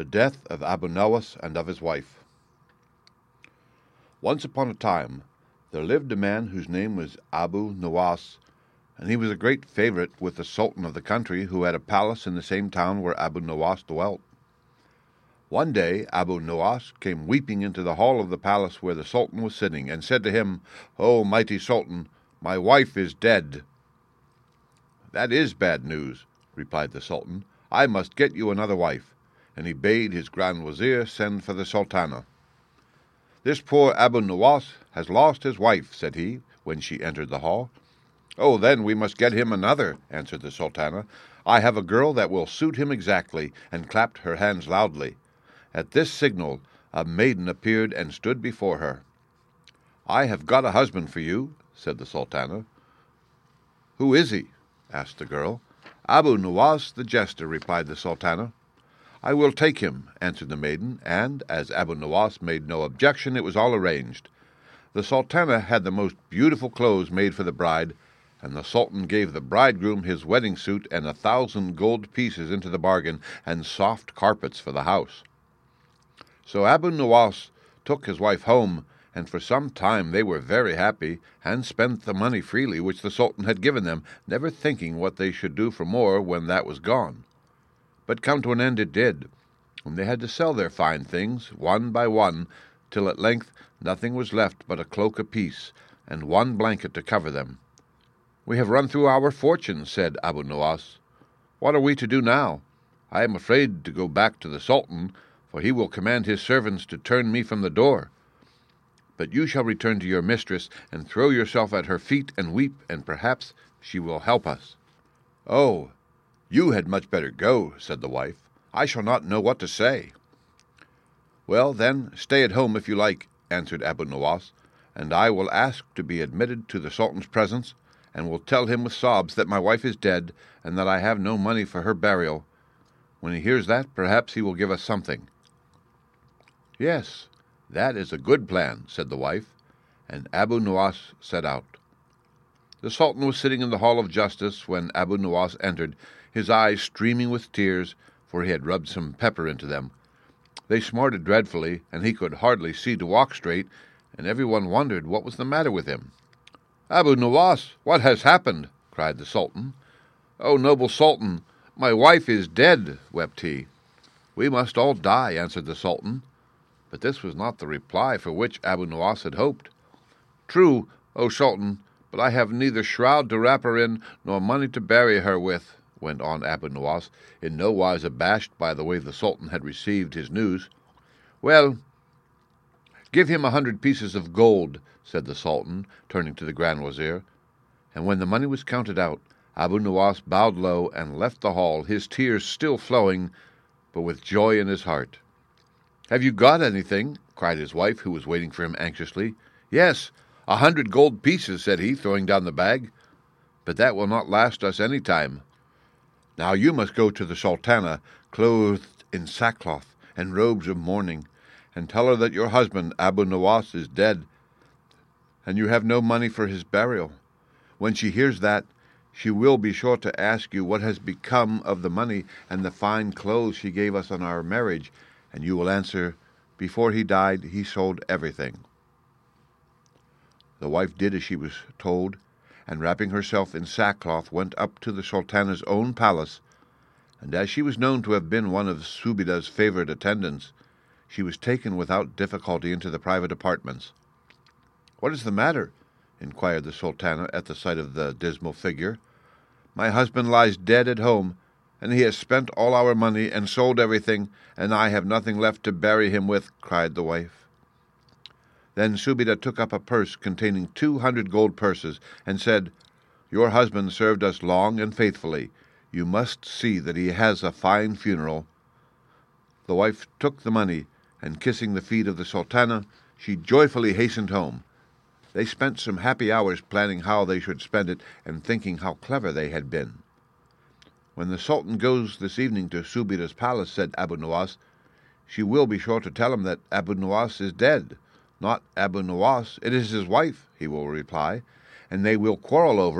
The death of Abu Nawas and of his wife. Once upon a time there lived a man whose name was Abu Nawas, and he was a great favorite with the Sultan of the country, who had a palace in the same town where Abu Nawas dwelt. One day Abu Nawas came weeping into the hall of the palace where the Sultan was sitting, and said to him, "O mighty Sultan, my wife is dead." "That is bad news," replied the Sultan. "I must get you another wife." And he bade his Grand Wazir send for the Sultana. "This poor Abu Nawas has lost his wife," said he, when she entered the hall. "Oh, then we must get him another," answered the Sultana. "I have a girl that will suit him exactly," and clapped her hands loudly. At this signal a maiden appeared and stood before her. "I have got a husband for you," said the Sultana. "Who is he?" asked the girl. "Abu Nawas the jester," replied the Sultana. "I will take him," answered the maiden, and as Abu Nawas made no objection, it was all arranged. The Sultana had the most beautiful clothes made for the bride, and the Sultan gave the bridegroom his wedding suit and 1,000 gold pieces into the bargain, and soft carpets for the house. So Abu Nawas took his wife home, and for some time they were very happy, and spent the money freely which the Sultan had given them, never thinking what they should do for more when that was gone. But come to an end it did, and they had to sell their fine things, one by one, till at length nothing was left but a cloak apiece, and one blanket to cover them. "We have run through our fortune," said Abu Nawas. "What are we to do now? I am afraid to go back to the Sultan, for he will command his servants to turn me from the door. But you shall return to your mistress, and throw yourself at her feet and weep, and perhaps she will help us." "Oh, you had much better go," said the wife. "I shall not know what to say." "Well, then, stay at home if you like," answered Abu Nawas, "and I will ask to be admitted to the Sultan's presence, and will tell him with sobs that my wife is dead, and that I have no money for her burial. When he hears that, perhaps he will give us something." "Yes, that is a good plan," said the wife, and Abu Nawas set out. The Sultan was sitting in the Hall of Justice when Abu Nawas entered, his eyes streaming with tears, for he had rubbed some pepper into them. They smarted dreadfully, and he could hardly see to walk straight, and everyone wondered what was the matter with him. "Abu Nawas, what has happened?" cried the Sultan. "O noble Sultan, my wife is dead," wept he. "We must all die," answered the Sultan. But this was not the reply for which Abu Nawas had hoped. "True, O Sultan, but I have neither shroud to wrap her in, nor money to bury her with," went on Abu Nawas, in no wise abashed by the way the Sultan had received his news. "Well, give him 100 pieces of gold," said the Sultan, turning to the Grand Wazir. And when the money was counted out, Abu Nawas bowed low and left the hall, his tears still flowing, but with joy in his heart. "Have you got anything?" cried his wife, who was waiting for him anxiously. "Yes, 100 gold pieces," said he, throwing down the bag. "But that will not last us any time. Now you must go to the Sultana, clothed in sackcloth and robes of mourning, and tell her that your husband, Abu Nawas, is dead, and you have no money for his burial. When she hears that, she will be sure to ask you what has become of the money and the fine clothes she gave us on our marriage, and you will answer, 'Before he died, he sold everything.'" The wife did as she was told, and wrapping herself in sackcloth went up to the Sultana's own palace, and as she was known to have been one of Subida's favourite attendants, she was taken without difficulty into the private apartments. "What is the matter?" inquired the Sultana at the sight of the dismal figure. "My husband lies dead at home, and he has spent all our money and sold everything, and I have nothing left to bury him with," cried the wife. Then Subida took up a purse containing 200 gold purses, and said, "Your husband served us long and faithfully. You must see that he has a fine funeral." The wife took the money, and kissing the feet of the Sultana, she joyfully hastened home. They spent some happy hours planning how they should spend it, and thinking how clever they had been. "When the Sultan goes this evening to Subida's palace," said Abu Nawas, "she will be sure to tell him that Abu Nawas is dead. Not Abu Nawas, it is his wife," he will reply, "and they will quarrel over it,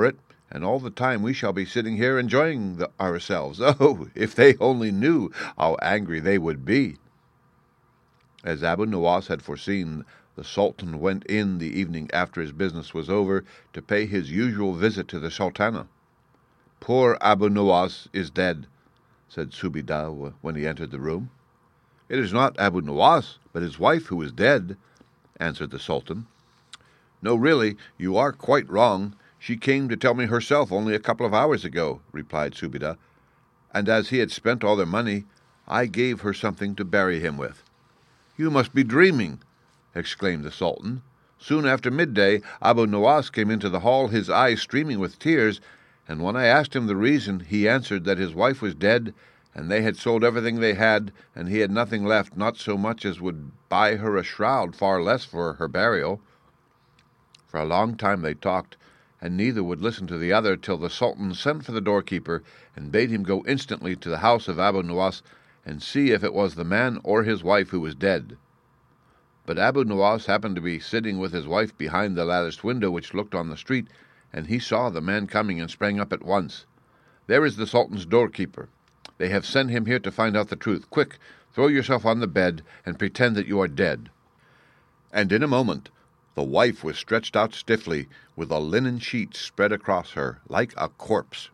and all the time we shall be sitting here enjoying ourselves. Oh, if they only knew how angry they would be." As Abu Nuwas had foreseen, the Sultan went in the evening after his business was over to pay his usual visit to the Sultana. "Poor Abu Nuwas is dead," said Subida when he entered the room. "It is not Abu Nuwas, but his wife who is dead," answered the Sultan. "No, really, you are quite wrong. She came to tell me herself only a couple of hours ago," replied Subida, "and as he had spent all their money, I gave her something to bury him with." "You must be dreaming," exclaimed the Sultan. "Soon after midday, Abu Nuwas came into the hall, his eyes streaming with tears, and when I asked him the reason, he answered that his wife was dead, and they had sold everything they had, and he had nothing left, not so much as would buy her a shroud, far less for her burial." For a long time they talked, and neither would listen to the other, till the Sultan sent for the doorkeeper and bade him go instantly to the house of Abu Nuwas and see if it was the man or his wife who was dead. But Abu Nuwas happened to be sitting with his wife behind the latticed window which looked on the street, and he saw the man coming and sprang up at once. "There is the Sultan's doorkeeper. They have sent him here to find out the truth. Quick, throw yourself on the bed and pretend that you are dead." And in a moment the wife was stretched out stiffly, with a linen sheet spread across her, like a corpse.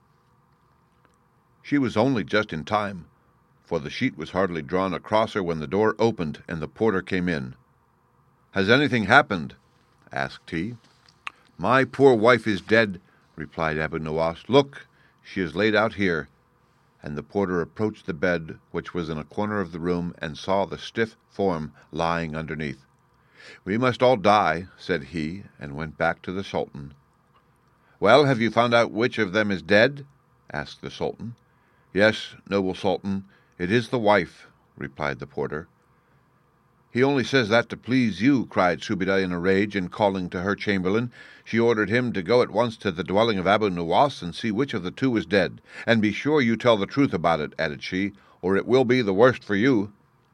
She was only just in time, for the sheet was hardly drawn across her when the door opened and the porter came in. "Has anything happened?" asked he. "My poor wife is dead," replied Abu Nuwas. "Look, she is laid out here." And the porter approached the bed, which was in a corner of the room, and saw the stiff form lying underneath. "We must all die," said he, and went back to the Sultan. "Well, have you found out which of them is dead?" asked the Sultan. "Yes, noble Sultan, it is the wife," replied the porter. "He only says that to please you," cried Subida in a rage, and calling to her chamberlain, she ordered him to go at once to the dwelling of Abu Nuwas and see which of the two was dead. "And be sure you tell the truth about it," added she, "or it will be the worst for you."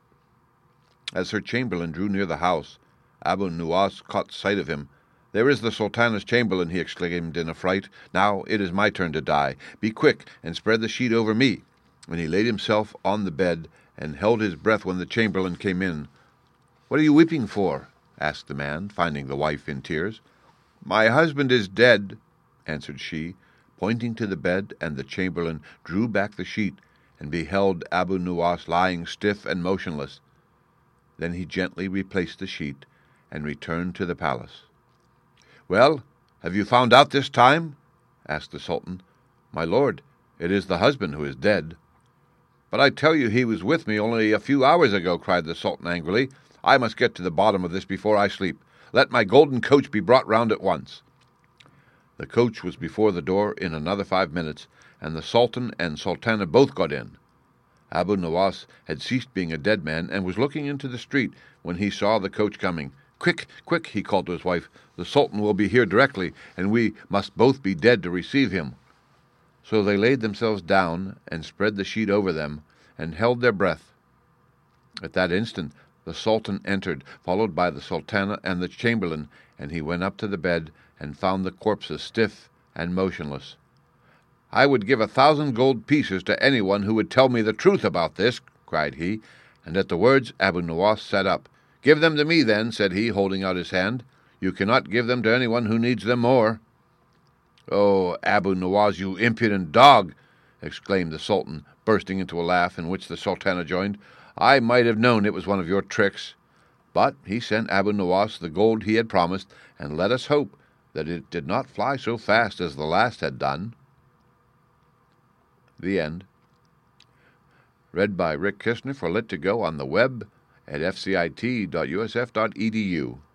As her chamberlain drew near the house, Abu Nuwas caught sight of him. "There is the Sultana's chamberlain," he exclaimed in a fright. "Now it is my turn to die. Be quick and spread the sheet over me." And he laid himself on the bed and held his breath when the chamberlain came in. "What are you weeping for?" asked the man, finding the wife in tears. "My husband is dead," answered she, pointing to the bed, and the chamberlain drew back the sheet and beheld Abu Nuwas lying stiff and motionless. Then he gently replaced the sheet and returned to the palace. "Well, have you found out this time?" asked the Sultan. "My lord, it is the husband who is dead." "But I tell you he was with me only a few hours ago," cried the Sultan angrily. "I must get to the bottom of this before I sleep. Let my golden coach be brought round at once." The coach was before the door in another 5 minutes, and the Sultan and Sultana both got in. Abu Nuwas had ceased being a dead man, and was looking into the street when he saw the coach coming. "Quick, quick," he called to his wife. "The Sultan will be here directly, and we must both be dead to receive him." So they laid themselves down and spread the sheet over them, and held their breath. At that instant the Sultan entered, followed by the Sultana and the chamberlain, and he went up to the bed and found the corpses stiff and motionless. "I would give 1,000 gold pieces to anyone who would tell me the truth about this," cried he, and at the words Abu Nuwas sat up. "Give them to me, then," said he, holding out his hand. "You cannot give them to anyone who needs them more." "Oh, Abu Nuwas, you impudent dog!" exclaimed the Sultan, bursting into a laugh, in which the Sultana joined. "I might have known it was one of your tricks." But he sent Abu Nuwas the gold he had promised, and let us hope that it did not fly so fast as the last had done. The End. Read by Rick Kistner for Lit2Go on the web at fcit.usf.edu.